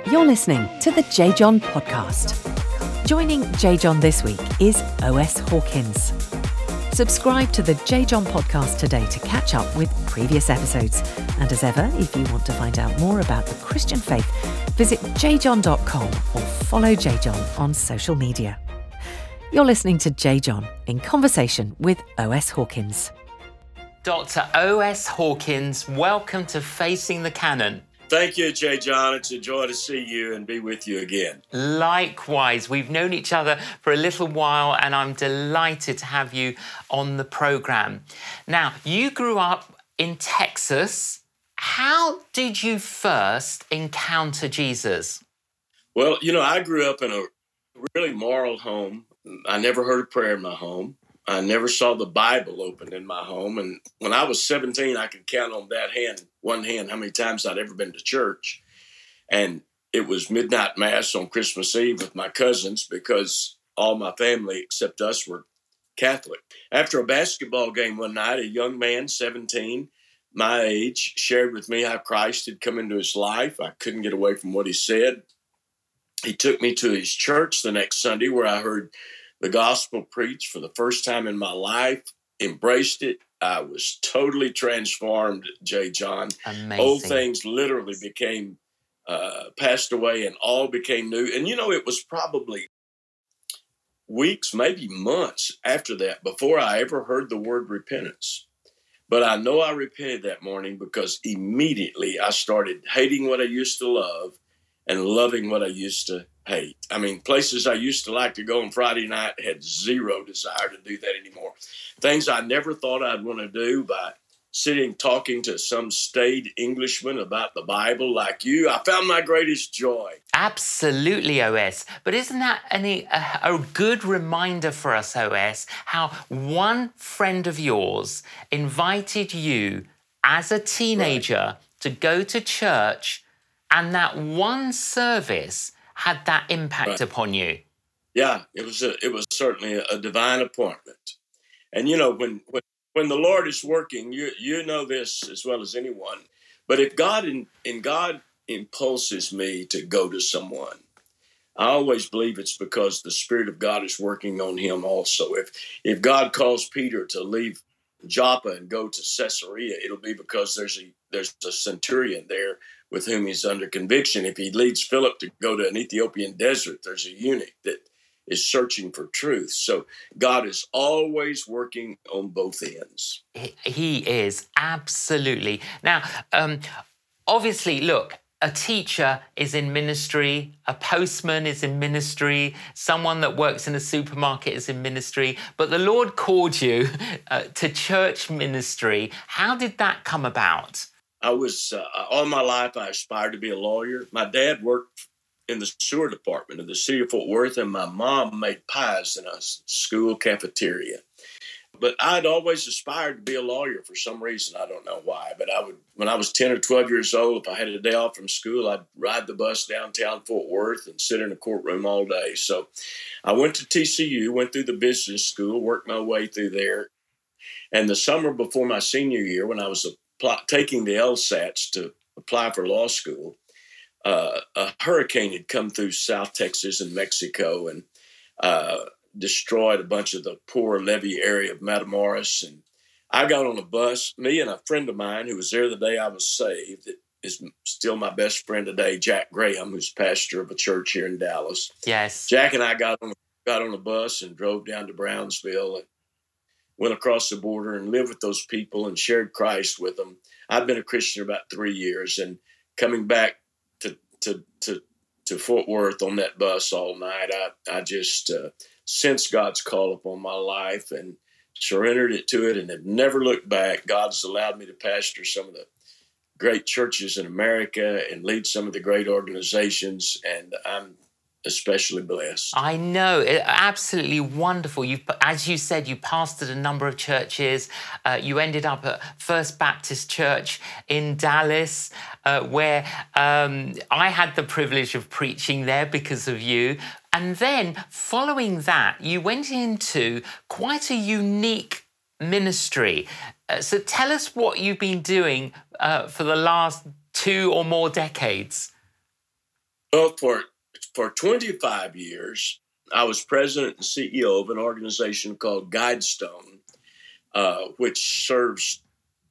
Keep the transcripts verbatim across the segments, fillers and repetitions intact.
You're listening to the J. John Podcast. Joining J. John this week is O S Hawkins. Subscribe to the J. John Podcast today to catch up with previous episodes. And as ever, if you want to find out more about the Christian faith, visit j john dot com or follow J. John on social media. You're listening to J. John in conversation with O S Hawkins. Doctor O S Hawkins, welcome to Facing the Canon. Thank you, J. John. It's a joy to see you and be with you again. Likewise. We've known each other for a little while, and I'm delighted to have you on the programme. Now, you grew up in Texas. How did you first encounter Jesus? Well, you know, I grew up in a really moral home. I never heard a prayer in my home. I never saw the Bible opened in my home. And when I was seventeen, I could count on that hand, one hand, how many times I'd ever been to church. And it was midnight mass on Christmas Eve with my cousins because all my family except us were Catholic. After a basketball game one night, a young man, seventeen, my age, shared with me how Christ had come into his life. I couldn't get away from what he said. He took me to his church the next Sunday where I heard the gospel preached for the first time in my life, embraced it. I was totally transformed, J. John. Amazing. Old things literally became, uh, passed away and all became new. And, you know, it was probably weeks, maybe months after that before I ever heard the word repentance. But I know I repented that morning because immediately I started hating what I used to love and loving what I used to hate. I mean, places I used to like to go on Friday night had zero desire to do that anymore. Things I never thought I'd want to do by sitting talking to some staid Englishman about the Bible like you, I found my greatest joy. Absolutely, O S. But isn't that any, a, a good reminder for us, O S, how one friend of yours invited you as a teenager right. to go to church, and that one service had that impact right. upon you? Yeah, it was a, it was certainly a, a divine appointment. And you know, when, when when the Lord is working, you you know this as well as anyone. But if God in, in God impulses me to go to someone, I always believe it's because the Spirit of God is working on him also. If if God calls Peter to leave Joppa and go to Caesarea, it'll be because there's a there's a centurion there with whom he's under conviction. If he leads Philip to go to an Ethiopian desert, there's a eunuch that is searching for truth. So God is always working on both ends. He is, absolutely. Now, um, obviously, look, a teacher is in ministry, a postman is in ministry, someone that works in a supermarket is in ministry, but the Lord called you uh, to church ministry. How did that come about? I was, uh, all my life, I aspired to be a lawyer. My dad worked in the sewer department of the city of Fort Worth, and my mom made pies in a school cafeteria. But I'd always aspired to be a lawyer for some reason. I don't know why. But I would, when I was ten or twelve years old, if I had a day off from school, I'd ride the bus downtown Fort Worth and sit in a courtroom all day. So I went to T C U, went through the business school, worked my way through there. And the summer before my senior year, when I was apply, taking the LSATs to apply for law school, uh, a hurricane had come through South Texas and Mexico and uh, destroyed a bunch of the poor levee area of Matamoros. And I got on a bus, me and a friend of mine who was there the day I was saved, that is still my best friend today, Jack Graham, who's pastor of a church here in Dallas. Yes. Jack and I got on, got on a bus and drove down to Brownsville and went across the border and lived with those people and shared Christ with them. I've been a Christian about three years and coming back to to to, to Fort Worth on that bus all night, I, I just uh, sensed God's call upon my life and surrendered it to it and have never looked back. God's allowed me to pastor some of the great churches in America and lead some of the great organizations, and I'm especially blessed. I know, absolutely wonderful. You, as you said, you pastored a number of churches. Uh, you ended up at First Baptist Church in Dallas, uh, where um, I had the privilege of preaching there because of you. And then, following that, you went into quite a unique ministry. Uh, so tell us what you've been doing uh, for the last two or more decades. Well, for for twenty-five years, I was president and C E O of an organization called Guidestone, uh, which serves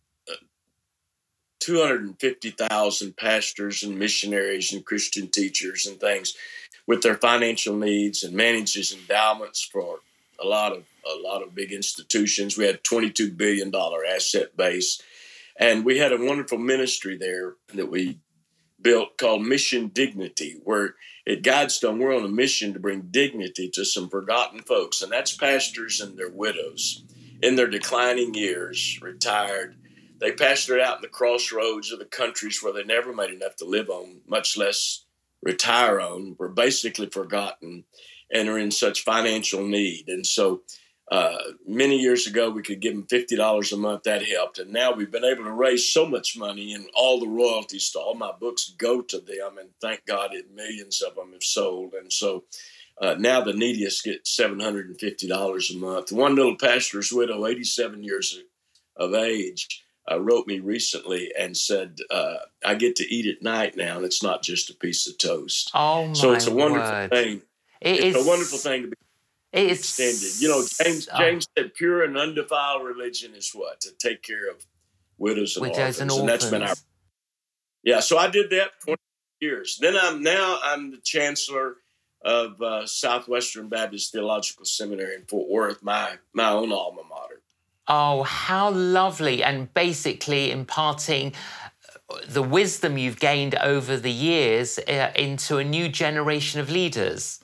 two hundred fifty thousand pastors and missionaries and Christian teachers and things with their financial needs, and manages endowments for a lot of a lot of big institutions. We had twenty-two billion dollars asset base, and we had a wonderful ministry there that we built called Mission Dignity, where at Guidestone, we're on a mission to bring dignity to some forgotten folks, and that's pastors and their widows in their declining years, retired. They pastored out in the crossroads of the countries where they never made enough to live on, much less retire on, were basically forgotten and are in such financial need. And so uh, many years ago, we could give them fifty dollars a month. That helped. And now we've been able to raise so much money, and all the royalties to all my books go to them. And thank God it, millions of them have sold. And so uh, now the neediest get seven hundred fifty dollars a month. One little pastor's widow, eighty-seven years of age, Uh, wrote me recently and said, uh, I get to eat at night now, and it's not just a piece of toast. Oh, my So it's a wonderful word. thing. It it's is, a wonderful thing to be it is, extended. You know, James oh. James said, pure and undefiled religion is what? To take care of widows and Widows orphans. and And that's been our... Yeah, so I did that for twenty years. Then I'm now I'm the chancellor of uh, Southwestern Baptist Theological Seminary in Fort Worth, my my own alma mater. Oh, how lovely. And basically imparting the wisdom you've gained over the years uh, into a new generation of leaders.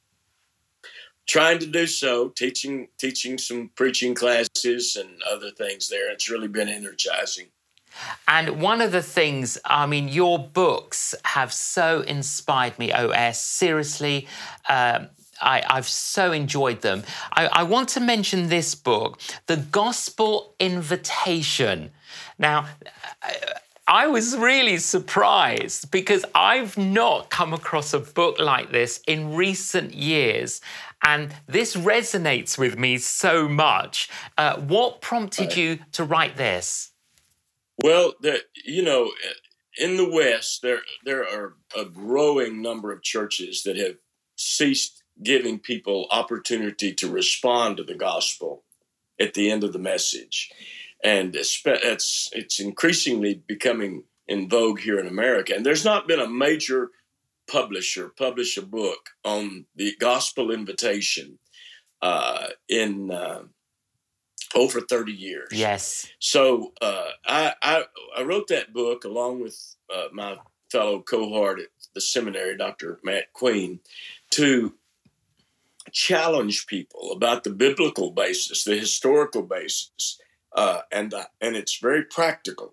Trying to do so, teaching teaching some preaching classes and other things there. It's really been energizing. And one of the things, I mean, your books have so inspired me, O S. Seriously, um, I, I've so enjoyed them. I, I want to mention this book, The Gospel Invitation. Now, I was really surprised because I've not come across a book like this in recent years. And this resonates with me so much. Uh, what prompted Right. you to write this? Well, the, you know, in the West, there there are a growing number of churches that have ceased giving people opportunity to respond to the gospel at the end of the message. And it's, it's, it's increasingly becoming in vogue here in America. And there's not been a major publisher publish a book on the gospel invitation uh, in uh, over thirty years. Yes. So uh, I, I I wrote that book along with uh, my fellow cohort at the seminary, Doctor Matt Queen, to challenge people about the biblical basis, the historical basis, uh, and uh, and it's very practical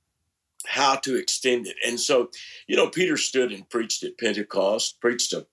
how to extend it. And so, you know, Peter stood and preached at Pentecost, preached a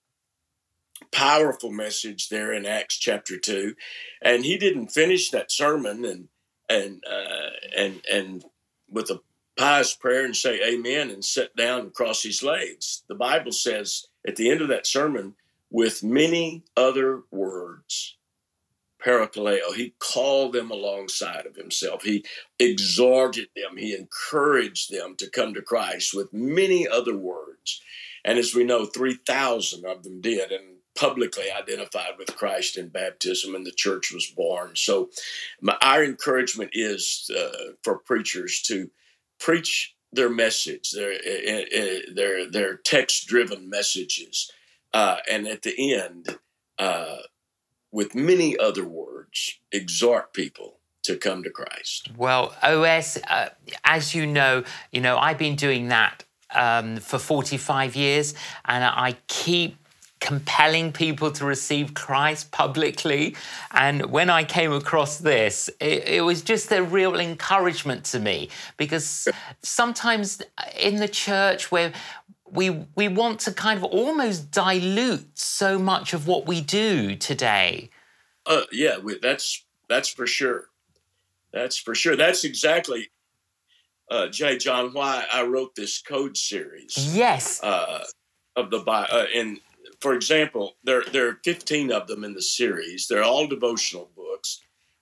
powerful message there in Acts chapter two, and he didn't finish that sermon and and uh, and and with a pious prayer and say amen and sit down and cross his legs. The Bible says at the end of that sermon, with many other words, parakaleo, he called them alongside of himself. He exhorted them. He encouraged them to come to Christ with many other words. And as we know, three thousand of them did and publicly identified with Christ in baptism, and the church was born. So my, our encouragement is uh, for preachers to preach their message, their, uh, their, their text-driven messages, uh, and at the end, uh, with many other words, exhort people to come to Christ. Well, O S, uh, as you know, you know, I've been doing that um, for forty-five years, and I keep compelling people to receive Christ publicly. And when I came across this, it, it was just a real encouragement to me, because sometimes in the church where we we want to kind of almost dilute so much of what we do today. Uh, yeah, we, that's that's for sure. That's for sure. That's exactly, uh, J. John, why I wrote this code series. Yes. Uh, of the Bible. Uh, and for example, there there are fifteen of them in the series. They're all devotional books.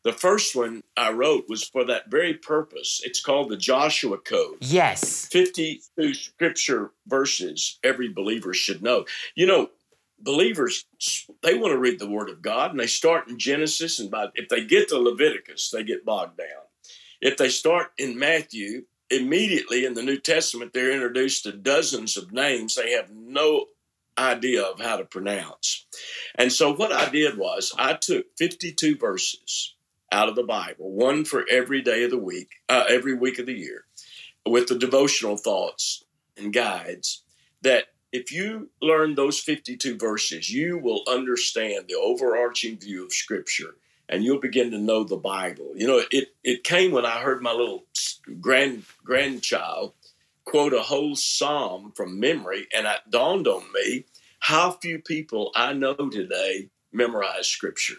The first one I wrote was for that very purpose. It's called the Joshua Code. Yes. fifty-two scripture verses every believer should know. You know, believers, they want to read the Word of God, and they start in Genesis, and by, if they get to Leviticus, they get bogged down. If they start in Matthew, immediately in the New Testament, they're introduced to dozens of names they have no idea of how to pronounce. And so what I did was I took fifty-two verses out of the Bible, one for every day of the week, uh, every week of the year, with the devotional thoughts and guides, that if you learn those fifty-two verses, you will understand the overarching view of Scripture, and you'll begin to know the Bible. You know, it it came when I heard my little grand grandchild quote a whole psalm from memory, and it dawned on me how few people I know today memorize Scripture.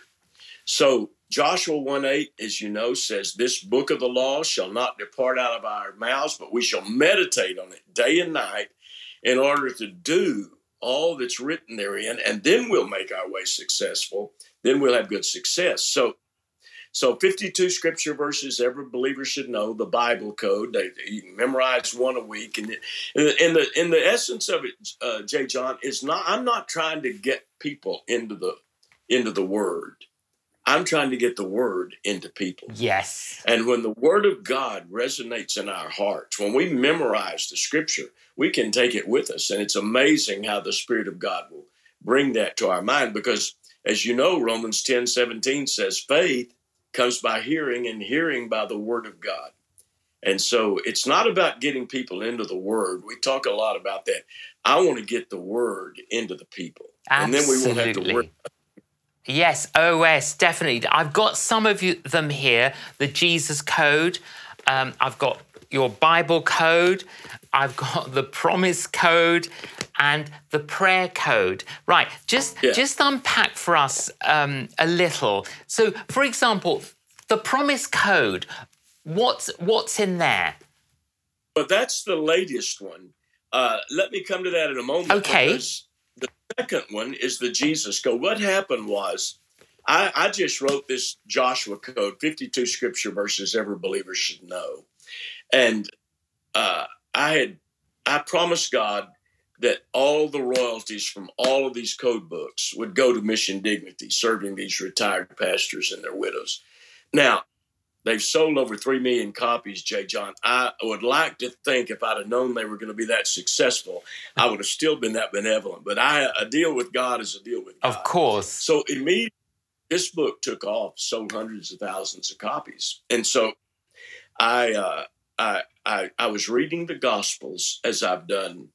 So Joshua one eight, as you know, says, "This book of the law shall not depart out of our mouths, but we shall meditate on it day and night in order to do all that's written therein, and then we'll make our way successful. Then we'll have good success." So So fifty-two scripture verses every believer should know, the Bible code. They, you can memorize one a week. And in the in the essence of it, uh, J. John, is not. I'm not trying to get people into the into the Word. I'm trying to get the Word into people. Yes. And when the Word of God resonates in our hearts, when we memorize the Scripture, we can take it with us. And it's amazing how the Spirit of God will bring that to our mind. Because, as you know, Romans ten seventeen says, faith comes by hearing, and hearing by the Word of God. And so it's not about getting people into the Word. We talk a lot about that. I want to get the Word into the people. Absolutely. And then we won't have to worry. Yes, O S, definitely. I've got some of you, them here, the Jesus Code. Um, I've got your Bible Code. I've got the Promise Code and the Prayer Code. Right, just, yeah. just unpack for us um, a little. So, for example, the Promise Code, what's, what's in there? But that's the latest one. Uh, let me come to that in a moment. Okay. Because the second one is the Jesus Code. What happened was, I, I just wrote this Joshua Code, fifty-two scripture verses every believer should know. And uh, I had, I promised God that all the royalties from all of these code books would go to Mission Dignity, serving these retired pastors and their widows. Now, they've sold over three million copies, J. John. I would like to think if I'd have known they were going to be that successful, I would have still been that benevolent. But I, a deal with God is a deal with God. Of course. So immediately, this book took off, sold hundreds of thousands of copies. And so I, uh, I, I, I was reading the Gospels, as I've done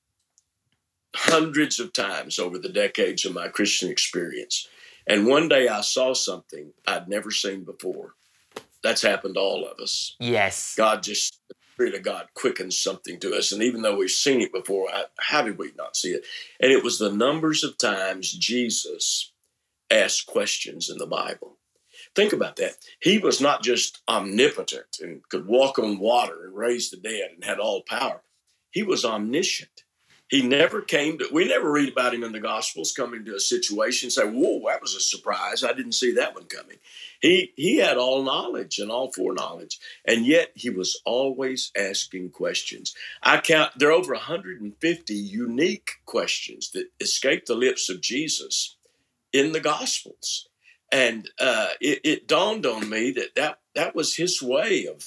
hundreds of times over the decades of my Christian experience. And one day I saw something I'd never seen before. That's happened to all of us. Yes. God just, the Spirit of God quickens something to us. And even though we've seen it before, how did we not see it? And it was the numbers of times Jesus asked questions in the Bible. Think about that. He was not just omnipotent and could walk on water and raise the dead and had all power. He was omniscient. He never came to, we never read about him in the Gospels coming to a situation and say, whoa, that was a surprise. I didn't see that one coming. He he had all knowledge and all foreknowledge, and yet he was always asking questions. I count, there are over one hundred fifty unique questions that escape the lips of Jesus in the Gospels. And uh, it, it dawned on me that, that that was his way of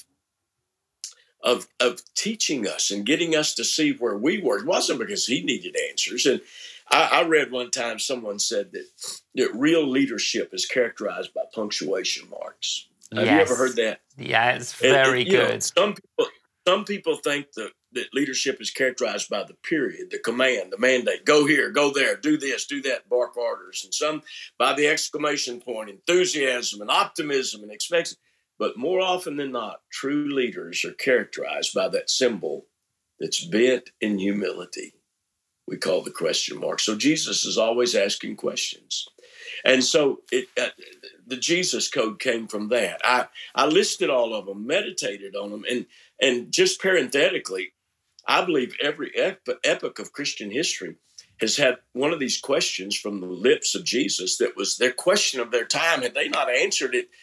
Of, of teaching us and getting us to see where we were. It wasn't because he needed answers. And I, I read one time someone said that, that real leadership is characterized by punctuation marks. Have yes. you ever heard that? Yeah, it's very and, and, good. Know, some people some people think that, that leadership is characterized by the period, the command, the mandate. Go here, go there, do this, do that, bark orders. And some by the exclamation point, enthusiasm and optimism and expectancy. But more often than not, true leaders are characterized by that symbol that's bent in humility. We call the question mark. So Jesus is always asking questions. And so it, uh, the Jesus Code came from that. I, I listed all of them, meditated on them. And, and just parenthetically, I believe every ep- epoch of Christian history has had one of these questions from the lips of Jesus that was their question of their time. Had they not answered it,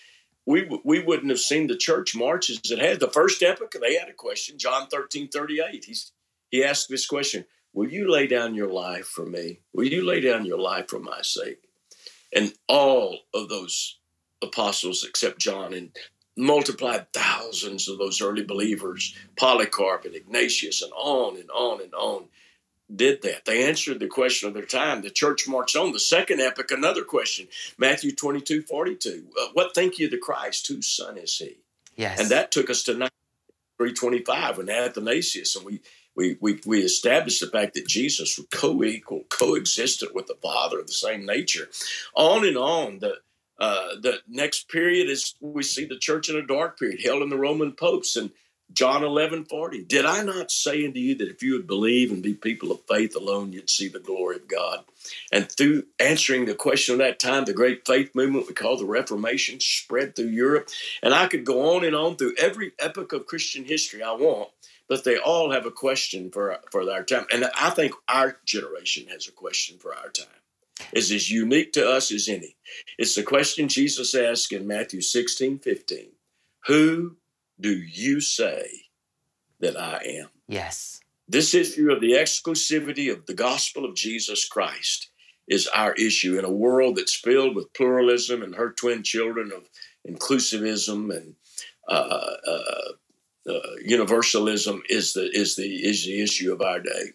we we wouldn't have seen the church march as it had. The first epoch, they had a question. John thirteen thirty-eight. He's he asked this question: will you lay down your life for me? Will you lay down your life for my sake? And all of those apostles, except John, and multiplied thousands of those early believers, Polycarp and Ignatius, and on and on and on, did that. They answered the question of their time. The church marched on. The second epoch, another question. Matthew twenty-two forty-two. Uh, what think you of the Christ? Whose son is he? Yes. And that took us to three twenty-five when Athanasius, and we we we we established the fact that Jesus was co-equal, coexistent with the Father of the same nature. On and on. The uh, the next period is we see the church in a dark period, held in the Roman popes, and John eleven forty. Did I not say unto you that if you would believe and be people of faith alone, you'd see the glory of God? And through answering the question of that time, the great faith movement we call the Reformation spread through Europe. And I could go on and on through every epoch of Christian history I want, but they all have a question for, for our time. And I think our generation has a question for our time. It's as unique to us as any. It's the question Jesus asked in Matthew sixteen fifteen. Who do you say that I am? Yes. This issue of the exclusivity of the gospel of Jesus Christ is our issue in a world that's filled with pluralism and her twin children of inclusivism and uh, uh, uh, universalism is the is the is the issue of our day.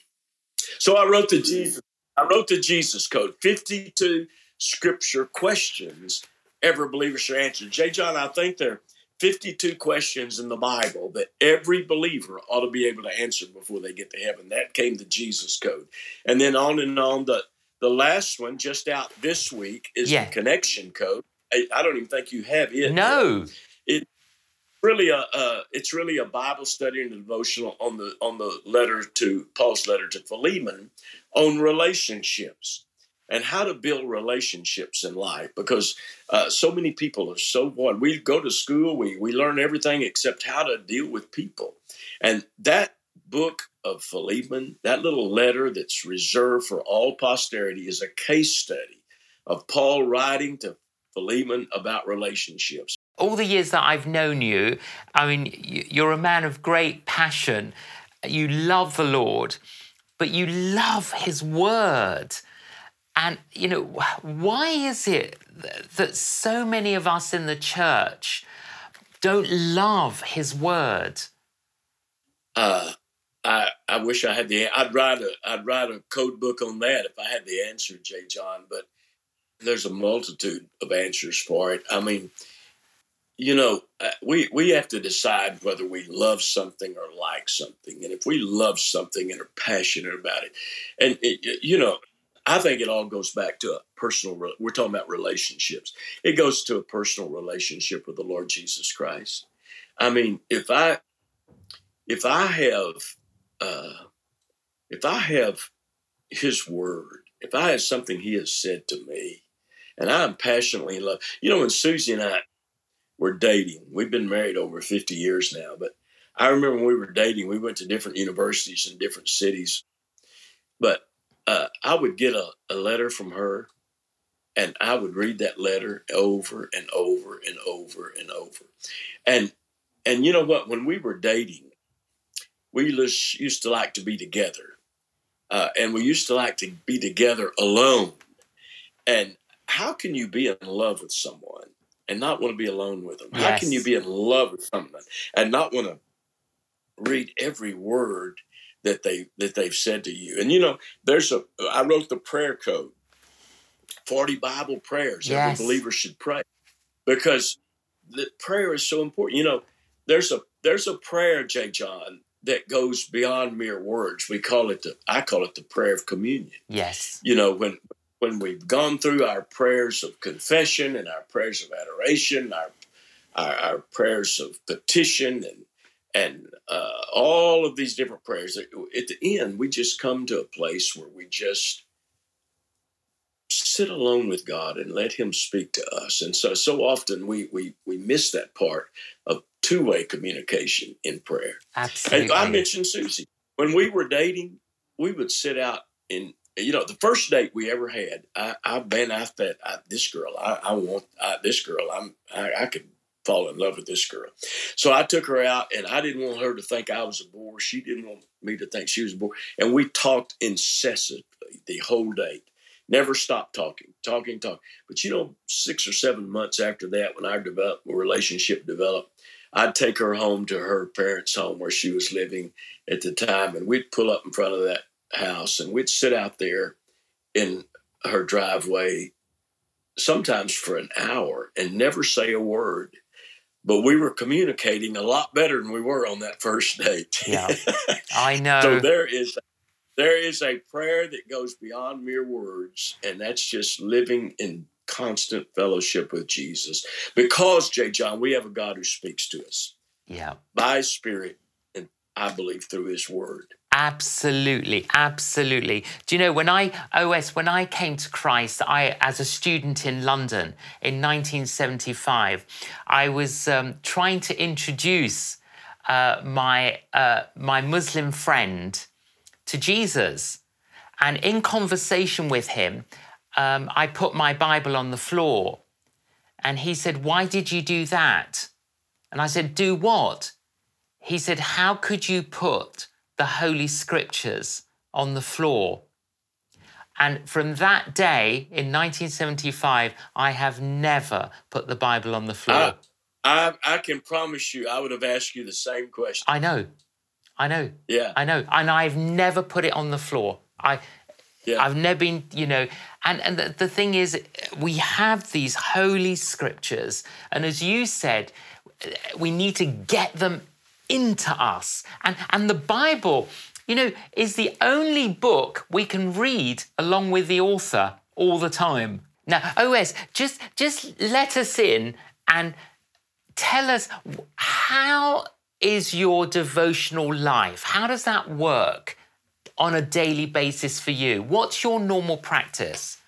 So I wrote the Jesus I wrote the Jesus Code, fifty-two scripture questions every believer should answer. J. John, I think there are fifty-two questions in the Bible that every believer ought to be able to answer before they get to heaven. That came the Jesus Code. And then on and on. The, the last one, just out this week, is yeah. the Connection Code. I, I don't even think you have it. No. It really a uh, it's really a Bible study and a devotional on the on the letter to Paul's letter to Philemon on relationships and how to build relationships in life, because uh, so many people are so bored. We go to school, we we learn everything except how to deal with people. And that book of Philemon, that little letter that's reserved for all posterity, is a case study of Paul writing to Philemon about relationships. All the years that I've known you, I mean, you're a man of great passion. You love the Lord, but you love his word. And, you know, why is it that so many of us in the church don't love his word? Uh, I I wish I had the, I'd write a, I'd write a code book on that if I had the answer, J. John, but there's a multitude of answers for it. I mean, you know, we, we have to decide whether we love something or like something. And if we love something and are passionate about it, and, it, you know, I think it all goes back to a personal, we're talking about relationships. It goes to a personal relationship with the Lord Jesus Christ. I mean, if I, if I have, uh, if I have his word, if I have something he has said to me, and I'm passionately in love, you know, when Susie and I were dating, we've been married over fifty years now, but I remember when we were dating, we went to different universities in different cities, but Uh, I would get a, a letter from her, and I would read that letter over and over and over and over. And and you know what? When we were dating, we just used to like to be together. Uh, and we used to like to be together alone. And how can you be in love with someone and not want to be alone with them? Yes. How can you be in love with someone and not want to read every word that they that they've said to you? And you know, there's a I wrote the prayer code, forty Bible prayers yes. every believer should pray, because the prayer is so important. You know, there's a there's a prayer, J. John, that goes beyond mere words. We call it the I call it the prayer of communion. Yes. You know, when when we've gone through our prayers of confession and our prayers of adoration, our our, our prayers of petition and And uh, all of these different prayers, at the end, we just come to a place where we just sit alone with God and let him speak to us. And so, so often we we we miss that part of two-way communication in prayer. Absolutely. And I mentioned Susie. When we were dating, we would sit out in you know, the first date we ever had, I, I man, I thought, I, this girl, I, I want I, this girl. I'm, I, I could fall in love with this girl. So I took her out, and I didn't want her to think I was a bore. She didn't want me to think she was a bore. And we talked incessantly the whole date. Never stopped talking, talking, talking. But, you know, six or seven months after that, when our develop, relationship developed, I'd take her home to her parents' home where she was living at the time, and we'd pull up in front of that house, and we'd sit out there in her driveway sometimes for an hour and never say a word. But we were communicating a lot better than we were on that first date. Yeah, I know. So there is there is a prayer that goes beyond mere words, and that's just living in constant fellowship with Jesus. Because, J. John, we have a God who speaks to us. Yeah. By His Spirit, and I believe through His Word. Absolutely, absolutely. Do you know, when I, O S, when I came to Christ, I, as a student in London in nineteen seventy-five, I was um, trying to introduce uh, my uh, my Muslim friend to Jesus. And in conversation with him, um, I put my Bible on the floor. And he said, "Why did you do that?" And I said, "Do what?" He said, "How could you put the Holy Scriptures on the floor?" And from that day in nineteen seventy-five, I have never put the Bible on the floor. I, I, I can promise you, I would have asked you the same question. I know, I know, yeah, I know, and I've never put it on the floor. I, yeah. I've never been, you know, and and the, the thing is, we have these Holy Scriptures, and as you said, we need to get them into us. And, and the Bible, you know, is the only book we can read along with the author all the time. Now, O S, just, just let us in and tell us, how is your devotional life? How does that work on a daily basis for you? What's your normal practice?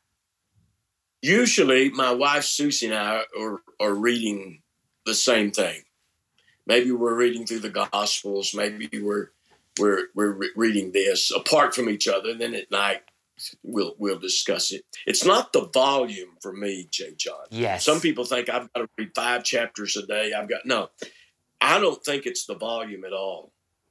Usually, my wife, Susie, and I are, are reading the same thing. Maybe we're reading through the Gospels. Maybe we're we're we're re- reading this apart from each other. Then at night we'll we'll discuss it. It's not the volume for me, J. John. Yes. Some people think I've got to read five chapters a day. I've got no. I don't think it's the volume at all.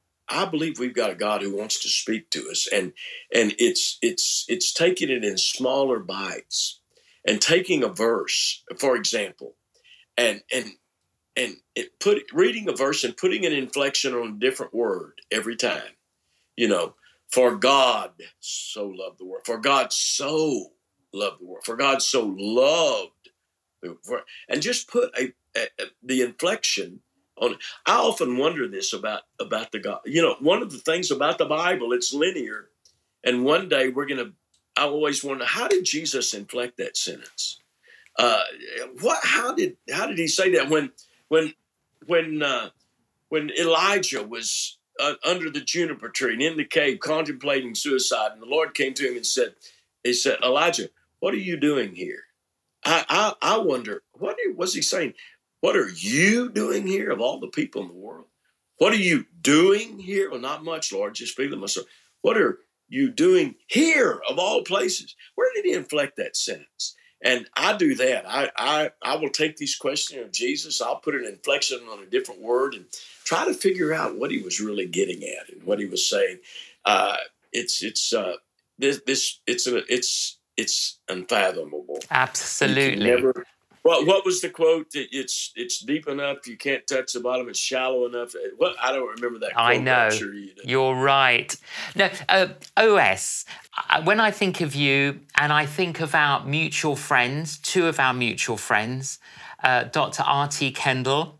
I believe we've got a God who wants to speak to us, and and it's it's it's taking it in smaller bites and taking a verse, for example, and and. And it put reading a verse and putting an inflection on a different word every time. You know, for God so loved the world. For God so loved the world. For God so loved the world. And just put a, a, a the inflection on it. I often wonder this about, about the God. You know, one of the things about the Bible, it's linear. And one day we're going to, I always wonder, how did Jesus inflect that sentence? Uh, what? How did how did he say that when When when uh, when Elijah was uh, under the juniper tree and in the cave contemplating suicide, and the Lord came to him and said, "He said, Elijah, what are you doing here?" I I, I wonder, what was he saying? What are you doing here of all the people in the world? What are you doing here? Well, not much, Lord, just feeling myself. What are you doing here of all places? Where did he inflect that sentence? And I do that. I, I I will take these questions of Jesus. I'll put an inflection on a different word and try to figure out what he was really getting at and what he was saying. Uh, it's it's uh, this this it's a, it's it's unfathomable. Absolutely. Never, what what was the quote? It's it's deep enough you can't touch the bottom. It's shallow enough. What I don't remember that quote. I know. I'm sure you do. You're right. No, uh, O S, when I think of you and I think of our mutual friends, two of our mutual friends, uh, Doctor R T Kendall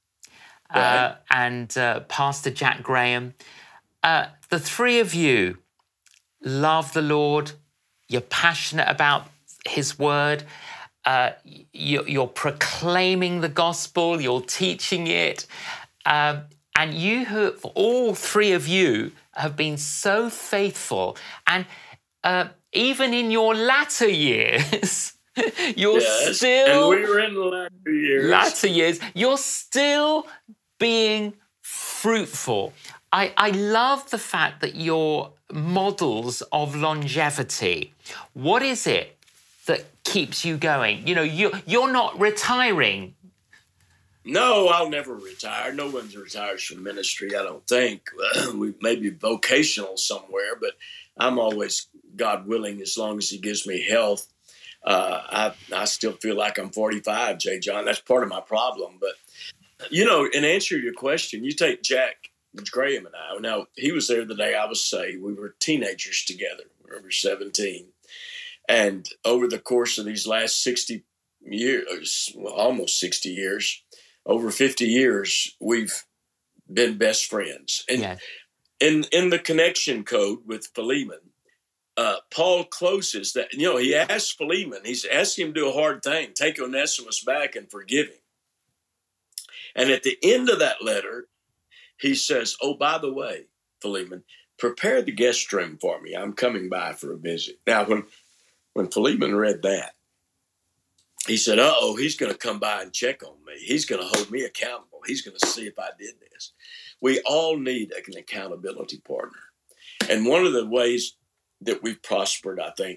uh, right. and uh, Pastor Jack Graham, uh, the three of you love the Lord. You're passionate about his word. Uh, you're, you're proclaiming the gospel. You're teaching it. Um, and you have, all three of you have been so faithful. And uh, even in your latter years, you're yes, still... and we were in the latter years. Latter years, you're still being fruitful. I, I love the fact that you're models of longevity. What is it that keeps you going? You know, you, you're not retiring. No, I'll never retire. No one retires from ministry, I don't think. We may be vocational somewhere, but I'm always, God willing, as long as he gives me health. Uh, I, I still feel like I'm forty-five, J. John. That's part of my problem. But, you know, in answer to your question, you take Jack Graham and I. Now, he was there the day I was saved. We were teenagers together. We were seventeen. And over the course of these last sixty years, well, almost sixty years, over fifty years, we've been best friends. And yeah. in, in the connection code with Philemon, uh, Paul closes that, you know, he asks Philemon, he's asking him to do a hard thing, take Onesimus back and forgive him. And at the end of that letter, he says, oh, by the way, Philemon, prepare the guest room for me. I'm coming by for a visit. Now, when, when Philemon read that, he said, uh-oh, he's going to come by and check on me. He's going to hold me accountable. He's going to see if I did this. We all need an accountability partner. And one of the ways that we've prospered, I think,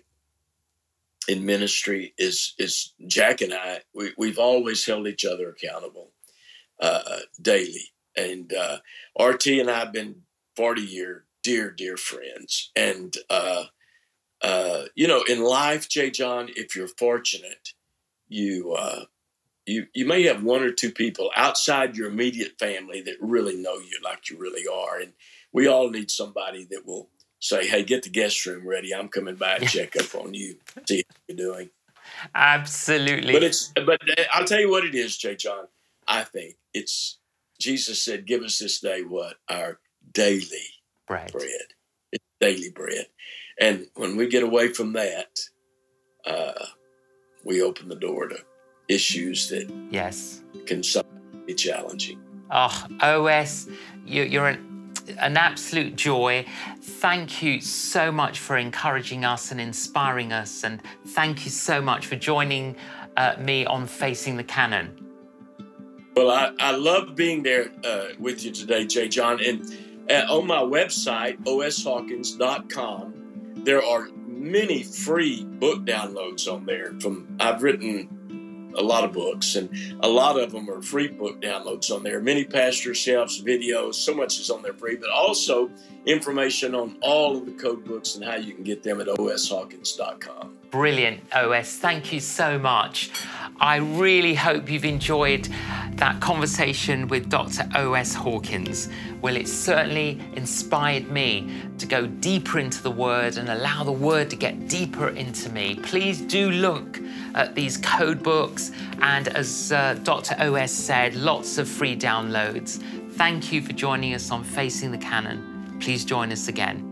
in ministry is, is Jack and I, we, we've always held each other accountable uh, daily. And uh, R T and I have been forty-year dear, dear friends. And, uh, uh, you know, in life, J. John, if you're fortunate, you uh, you you may have one or two people outside your immediate family that really know you like you really are. And we all need somebody that will say, hey, get the guest room ready. I'm coming by and check up on you, see how you're doing. Absolutely. But it's but I'll tell you what it is, J. John. I think it's, Jesus said, give us this day what? Our daily bread. bread. It's daily bread. And when we get away from that, uh, we open the door to issues that yes can sometimes be challenging. Oh, O S, you, you're an, an absolute joy. Thank you so much for encouraging us and inspiring us. And thank you so much for joining uh, me on Facing the Canon. Well, I, I love being there uh, with you today, J. John. And uh, on my website, O S Hawkins dot com, there are many free book downloads on there. From I've written a lot of books, and a lot of them are free book downloads on there. Many pastor shelves, videos, so much is on there free, but also information on all of the code books and how you can get them at O S Hawkins dot com. Brilliant, O S. Thank you so much. I really hope you've enjoyed that conversation with Doctor O S Hawkins. Well, it certainly inspired me to go deeper into the Word and allow the Word to get deeper into me. Please do look at these code books, and as uh, Doctor O S said, lots of free downloads. Thank you for joining us on Facing the Canon. Please join us again.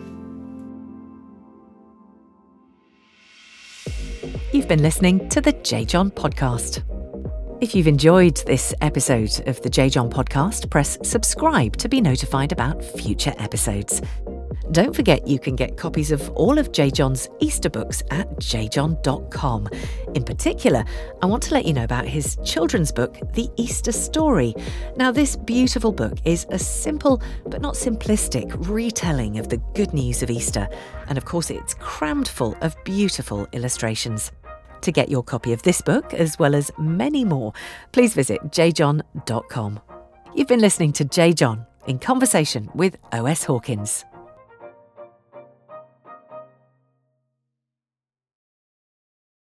You've been listening to the J. John Podcast. If you've enjoyed this episode of the J. John Podcast, press subscribe to be notified about future episodes. Don't forget you can get copies of all of J. John's Easter books at j john dot com. In particular, I want to let you know about his children's book, The Easter Story. Now, this beautiful book is a simple but not simplistic retelling of the good news of Easter. And of course, it's crammed full of beautiful illustrations. To get your copy of this book, as well as many more, please visit j john dot com. You've been listening to J. John in conversation with O S Hawkins.